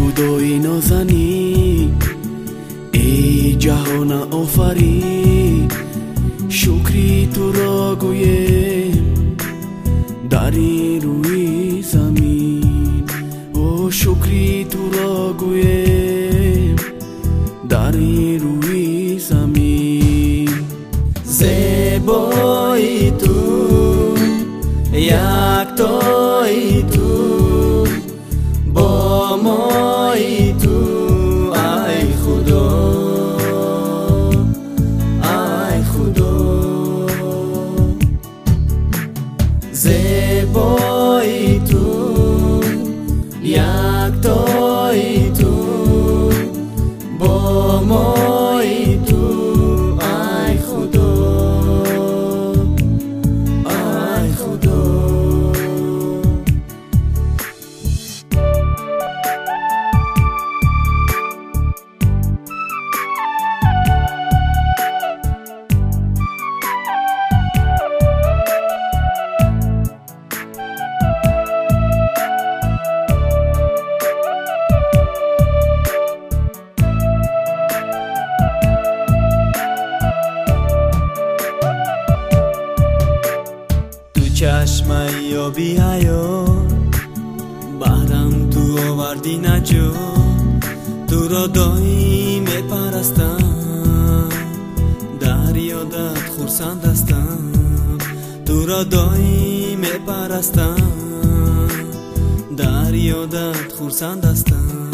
خدای نازنین، ای جهان آفرین، شکری تو را گویم در این روی زمین. او شکری تو را گویم در این روی زمین. زیبایی تو، یکتایی تو، با مایی تو، ای خدا، ای خدا. زیبایی تو، یکتایی تو، با مایی تو، ای خدا، ای خدا. چشم یابی حیات، بهرم تو آوردی نجات. تو را دایم پرستم، در یادت خرسند هستم. تو را دایم پرستم، در یادت خرسند هستم.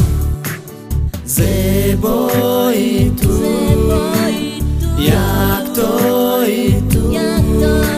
زیبایی تو، یکتایی تو،